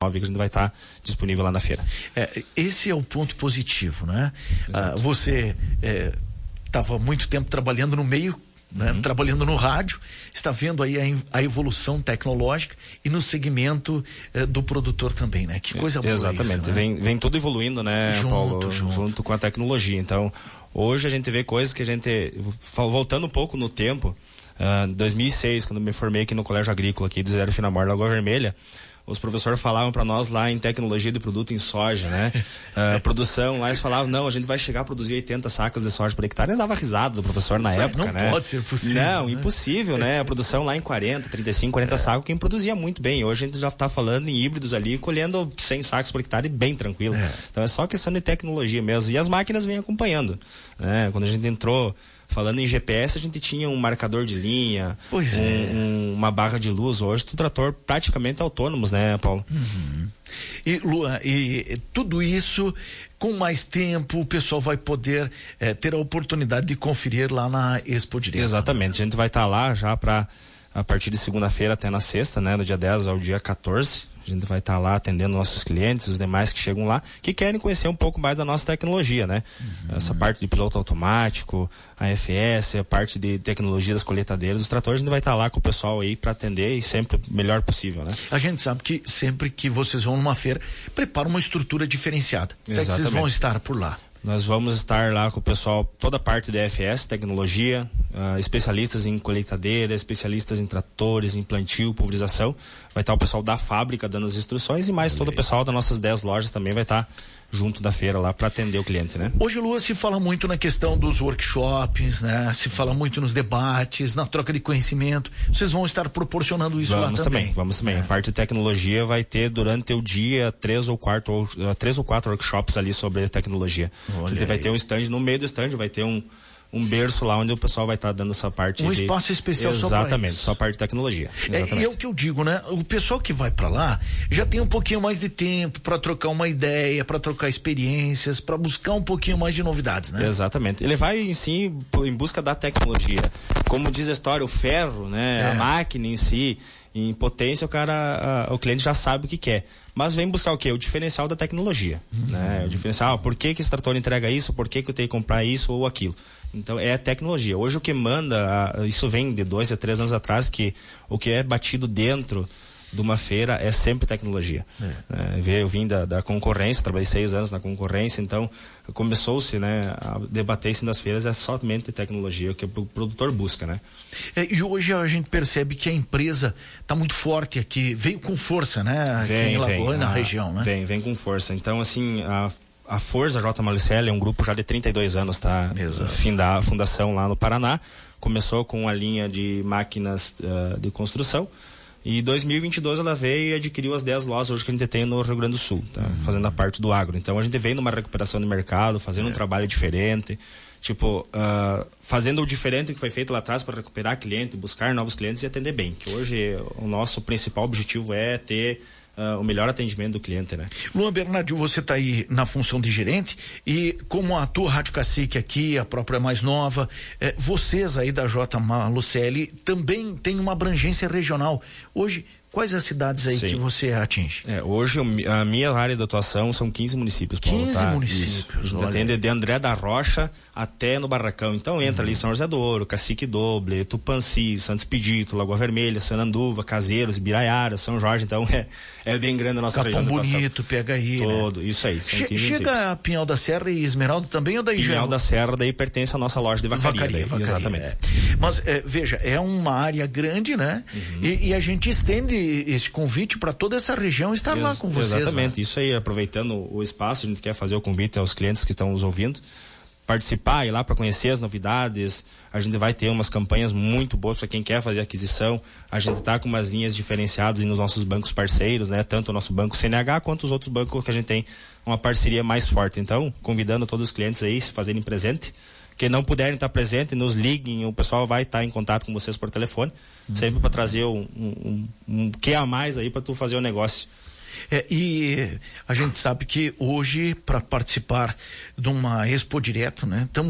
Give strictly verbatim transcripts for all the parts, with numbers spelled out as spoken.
que a gente vai estar disponível lá na feira. É, esse é o ponto positivo, né? Ah, você estava é, muito tempo trabalhando no meio, né? Uhum. Trabalhando no rádio, está vendo aí a, a evolução tecnológica e no segmento eh, do produtor também, né? Que coisa boa. Exatamente, isso, né? vem, vem tudo evoluindo, né, junto, Paulo? Junto. junto com a tecnologia. Então, hoje a gente vê coisas que a gente, voltando um pouco no tempo, uh, dois mil e seis, quando eu me formei aqui no Colégio Agrícola, aqui de Zero Finamar, Lagoa Vermelha, os professores falavam para nós lá em tecnologia de produto em soja, né? Uh, produção, lá eles falavam, não, a gente vai chegar a produzir oitenta sacas de soja por hectare. Eles davam risada do professor na Isso época, não né? Não pode ser possível. Não, né? impossível, né? A produção lá em quarenta, trinta e cinco, quarenta é. sacos, quem produzia muito bem. Hoje a gente já está falando em híbridos ali, colhendo cem sacos por hectare bem tranquilo. É. Então é só questão de tecnologia mesmo. E as máquinas vêm acompanhando, né? Quando a gente entrou falando em G P S, a gente tinha um marcador de linha, pois um, é. um, uma barra de luz. Hoje, o trator praticamente autônomos, né, Paulo? Uhum. E, Luan, e, e tudo isso, com mais tempo, o pessoal vai poder é, ter a oportunidade de conferir lá na Expo Direto. Exatamente. A gente vai estar tá lá já para a partir de segunda-feira até na sexta, né, do dia dez ao dia quatorze. A gente vai estar tá lá atendendo nossos clientes, os demais que chegam lá, que querem conhecer um pouco mais da nossa tecnologia, né? Uhum. Essa parte de piloto automático, a F S, a parte de tecnologia das colheitadeiras, os tratores, a gente vai estar tá lá com o pessoal aí para atender e sempre o melhor possível, né? A gente sabe que sempre que vocês vão numa feira, prepara uma estrutura diferenciada. Até que vocês vão estar por lá. Nós vamos estar lá com o pessoal, toda a parte da F S, tecnologia, uh, especialistas em colheitadeira, especialistas em tratores, em plantio, pulverização. Vai estar o pessoal da fábrica dando as instruções e mais todo o pessoal das nossas dez lojas também vai estar junto da feira lá para atender o cliente, né? Hoje, Lua, se fala muito na questão dos workshops, né? Se fala muito nos debates, na troca de conhecimento. Vocês vão estar proporcionando isso vamos lá também? também? Vamos também. É. A parte de tecnologia vai ter durante o dia três ou quatro, uh, três ou quatro workshops ali sobre tecnologia. Olha, a gente vai ter um stand, no meio do stand vai ter um um berço lá onde o pessoal vai estar tá dando essa parte um de... espaço especial só para isso. Exatamente, só a parte de tecnologia. É, e é o que eu digo, né? O pessoal que vai para lá já tem um pouquinho mais de tempo para trocar uma ideia, para trocar experiências, para buscar um pouquinho mais de novidades, né? Exatamente. Ele vai em si em busca da tecnologia. Como diz a história, o ferro, né? É. A máquina em si, em potência, o cara, a, o cliente já sabe o que quer. Mas vem buscar o quê? O diferencial da tecnologia, uhum. né? O diferencial, por que que esse trator entrega isso, por que que eu tenho que comprar isso ou aquilo. Então é a tecnologia. Hoje o que manda, isso vem de dois a três anos atrás, que o que é batido dentro de uma feira é sempre tecnologia. É. É, eu vim da, da concorrência, trabalhei seis anos na concorrência, então começou-se, né, a debater isso nas feiras, é somente tecnologia, o que o produtor busca, né? É, e hoje a gente percebe que a empresa está muito forte aqui, veio com força, né? Vem, aqui em Lagoa, vem, na a, região, né? Vem, vem com força. Então, assim, a A Forza J. Malucelli é um grupo já de trinta e dois anos, tá? Exato. Fim da fundação lá no Paraná. Começou com a linha de máquinas uh, de construção. E em dois mil e vinte e dois ela veio e adquiriu as dez lojas hoje que a gente tem no Rio Grande do Sul, tá? Uhum. Fazendo a parte do agro. Então a gente vem numa recuperação do mercado, fazendo é. um trabalho diferente. Tipo, uh, fazendo o diferente que foi feito lá atrás para recuperar cliente, buscar novos clientes e atender bem. Que hoje o nosso principal objetivo é ter Uh, o melhor atendimento do cliente, né? Luan Bernardio, você está aí na função de gerente e como a tua Rádio Cacique aqui, a própria mais nova, eh, vocês aí da J. Malucelli também têm uma abrangência regional. Hoje, quais as cidades aí Sim. que você atinge? É, hoje a minha área de atuação são quinze municípios, Paulo, quinze tá? municípios. Isso. A gente atende de André da Rocha até no Barracão. Então entra uhum. ali São José do Ouro, Cacique Doble, Tupanci, Santos Expedito, Lagoa Vermelha, Sananduva, Caseiros, Ibiraiara, São Jorge. Então é, é bem grande a nossa Capão região de atuação. Bonito, pega aí, Todo, né? isso aí. São che chega a Pinhal da Serra e Esmeralda também ou daí já? Pinhal da Serra daí pertence à nossa loja de vacaria. vacaria, daí, vacaria exatamente. É. Mas é, veja, é uma área grande, né? Uhum. E, e a gente estende esse convite para toda essa região estar Ex lá com vocês. Exatamente, né? Isso aí, aproveitando o espaço, a gente quer fazer o convite aos clientes que estão nos ouvindo, participar, ir lá para conhecer as novidades. A gente vai ter umas campanhas muito boas para quem quer fazer aquisição. A gente está com umas linhas diferenciadas nos nossos bancos parceiros, né? Tanto o nosso banco C N H quanto os outros bancos que a gente tem uma parceria mais forte. Então, convidando todos os clientes aí se fazerem presente. Quem não puderem estar presente, nos liguem, o pessoal vai estar em contato com vocês por telefone, uhum. sempre para trazer um, um, um, um que a mais aí para tu fazer o negócio. É, e a gente sabe que hoje, para participar de uma Expo Direto, né, estão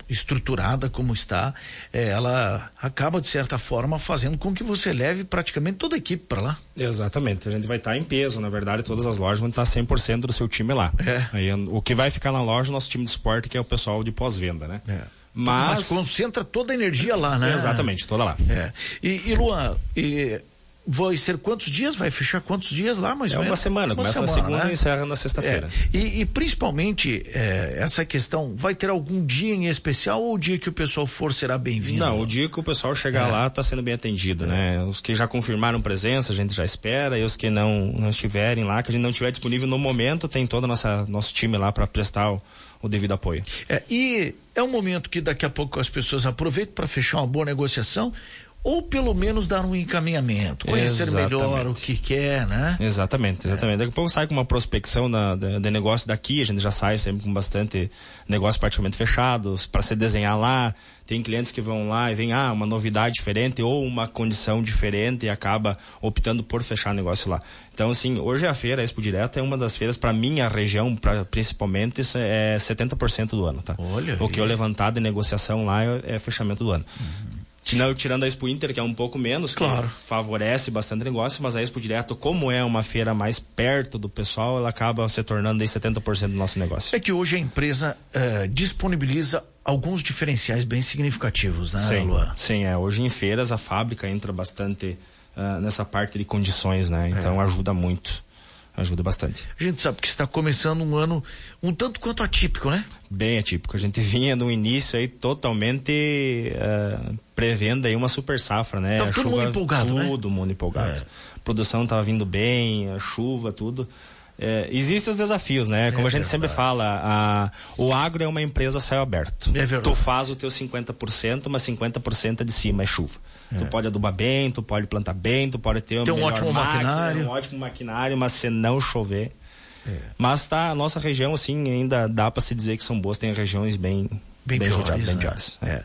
estruturada como está, é, ela acaba de certa forma fazendo com que você leve praticamente toda a equipe para lá. Exatamente, a gente vai estar em peso, na verdade todas as lojas vão estar cem por cento do seu time lá. É. Aí, o que vai ficar na loja é o nosso time de suporte, que é o pessoal de pós-venda, né? É. Mas... Mas concentra toda a energia lá, né? Exatamente, toda lá. É. E, e Luan, e vai ser quantos dias? Vai fechar quantos dias lá? Mais é ou menos? uma semana, uma começa semana, na segunda, né? E encerra na sexta-feira. É. E, e principalmente é, essa questão, vai ter algum dia em especial ou o dia que o pessoal for será bem-vindo? Não, o dia que o pessoal chegar é. lá está sendo bem atendido, é. né? Os que já confirmaram presença, a gente já espera, e os que não, não estiverem lá, que a gente não estiver disponível no momento, tem todo o nosso time lá para prestar o, o devido apoio. É, e é um momento que daqui a pouco as pessoas aproveitam para fechar uma boa negociação, ou pelo menos dar um encaminhamento, conhecer exatamente. melhor o que quer, né? Exatamente, exatamente. É. Daqui a pouco sai com uma prospecção na, de, de negócio daqui, a gente já sai sempre com bastante negócios praticamente fechados, para se desenhar lá. Tem clientes que vão lá e vem, ah, uma novidade diferente ou uma condição diferente e acaba optando por fechar negócio lá. Então, assim, hoje a feira, a Expo Direto, é uma das feiras, para minha região, pra, principalmente, é setenta por cento do ano, tá? Olha o aí. que eu levantar de negociação lá é, é fechamento do ano. Uhum. Tirando a Expo Inter, que é um pouco menos, claro. que favorece bastante negócio, mas a Expo Direto, como é uma feira mais perto do pessoal, ela acaba se tornando aí setenta por cento do nosso negócio. É que hoje a empresa uh, disponibiliza alguns diferenciais bem significativos, né, sim, Luan? Sim, é. Hoje em feiras a fábrica entra bastante uh, nessa parte de condições, né? Então é. ajuda muito. Ajuda bastante. A gente sabe que está começando um ano um tanto quanto atípico, né? Bem atípico. A gente vinha no início aí totalmente uh, prevendo aí uma super safra, né? Tava a todo chuva, mundo empolgado, todo né? Todo mundo empolgado. É. A produção estava vindo bem, a chuva, tudo. É, existem os desafios, né? Como é a gente verdade. sempre fala, a, o agro é uma empresa a céu aberto. É verdade. Tu faz o teu cinquenta por cento, mas cinquenta por cento de cima é chuva. É. Tu pode adubar bem, tu pode plantar bem, tu pode ter um, um ótimo máquina, maquinário. Um ótimo maquinário, mas se não chover... É. Mas tá, a nossa região, assim, ainda dá para se dizer que são boas, tem regiões bem bem, bem piores, judiadas, bem né? piores. É.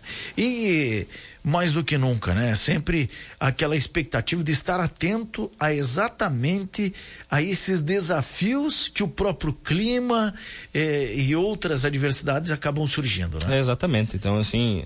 E mais do que nunca, né? Sempre aquela expectativa de estar atento a exatamente a esses desafios que o próprio clima eh, e outras adversidades acabam surgindo, né? É, exatamente. Então, assim,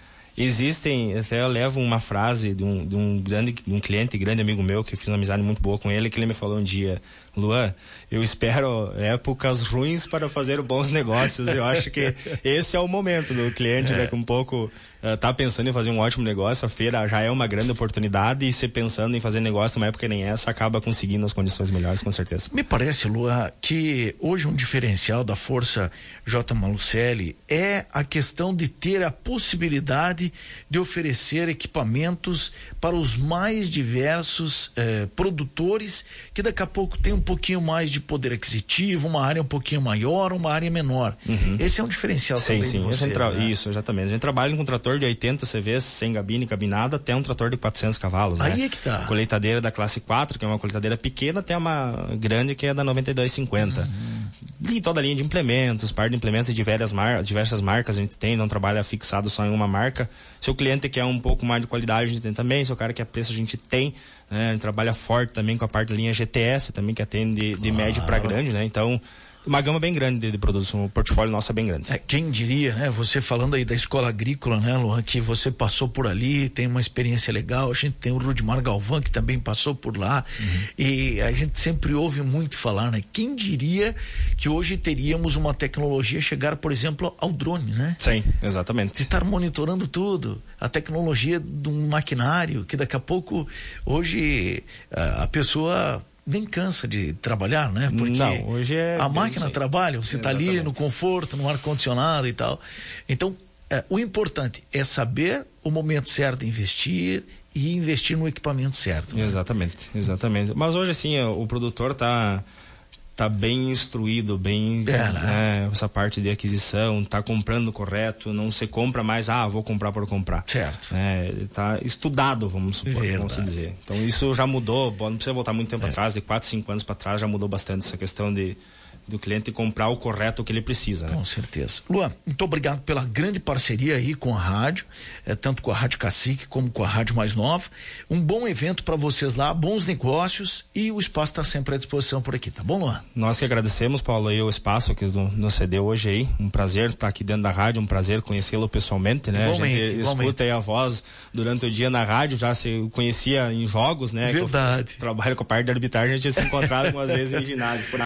existem, até eu levo uma frase de um, de um grande, de um cliente, grande amigo meu, que eu fiz uma amizade muito boa com ele, que ele me falou um dia: Luan, eu espero épocas ruins para fazer bons negócios. Eu acho que esse é o momento do cliente, é. né, que um pouco uh, tá pensando em fazer um ótimo negócio. A feira já é uma grande oportunidade, e se pensando em fazer negócio numa época nem essa, acaba conseguindo as condições melhores, com certeza. Me parece, Luan, que hoje um diferencial da Força J. Malucelli é a questão de ter a possibilidade de oferecer equipamentos para os mais diversos eh, produtores, que daqui a pouco tem um pouquinho mais de poder aquisitivo, uma área um pouquinho maior, uma área menor. Uhum. Esse é um diferencial sim, também sim. de vocês, tra... né? Isso, exatamente. A gente trabalha com um trator de oitenta C Vs, sem gabine e cabinada, até um trator de quatrocentos cavalos. Aí né? é que tá. Colheitadeira da classe quatro, que é uma colheitadeira pequena, até uma grande, que é da noventa e dois cinquenta. Uhum. E toda a linha de implementos, par de implementos de diversas, mar... diversas marcas a gente tem, não trabalha fixado só em uma marca. Se o cliente quer um pouco mais de qualidade, a gente tem também. Se o cara quer preço, a gente tem. Né? A gente trabalha forte também com a parte da linha G T S, também, que atende de, de claro. médio para grande, né? Então, uma gama bem grande de, de produtos, um portfólio nosso é bem grande. É, quem diria, né? Você falando aí da escola agrícola, né, Luan, que você passou por ali, tem uma experiência legal. A gente tem o Rudimar Galvão, que também passou por lá, uhum. e a gente sempre ouve muito falar, né? Quem diria que hoje teríamos uma tecnologia chegar, por exemplo, ao drone, né? Sim, exatamente. De estar monitorando tudo, a tecnologia de um maquinário, que daqui a pouco, hoje, a, a pessoa nem cansa de trabalhar, né? Porque não, hoje é a máquina trabalha, você está ali no conforto, no ar-condicionado e tal. Então, é, o importante é saber o momento certo de investir e investir no equipamento certo. Né? Exatamente, exatamente. Mas hoje, assim, o produtor está tá bem instruído, bem é, né? Né, essa parte de aquisição, tá comprando correto, não se compra mais, ah, vou comprar por comprar. Certo. É, tá estudado, vamos supor, Verdade. vamos dizer. Então isso já mudou, não precisa voltar muito tempo é. atrás, de quatro, cinco anos para trás já mudou bastante essa questão de do cliente comprar o correto que ele precisa. Né? Com certeza. Luan, muito obrigado pela grande parceria aí com a rádio, é, tanto com a Rádio Cacique como com a Rádio Mais Nova. Um bom evento para vocês lá, bons negócios, e o espaço está sempre à disposição por aqui, tá bom, Luan? Nós que agradecemos, Paulo, aí o espaço que nos cedeu hoje aí. Um prazer estar aqui dentro da rádio, um prazer conhecê-lo pessoalmente, né? Igualmente, a gente igualmente. escuta aí a voz durante o dia na rádio, já se conhecia em jogos, né? Verdade. Que eu trabalho com a parte de arbitragem, a gente tinha se encontrado algumas vezes em ginásio. Por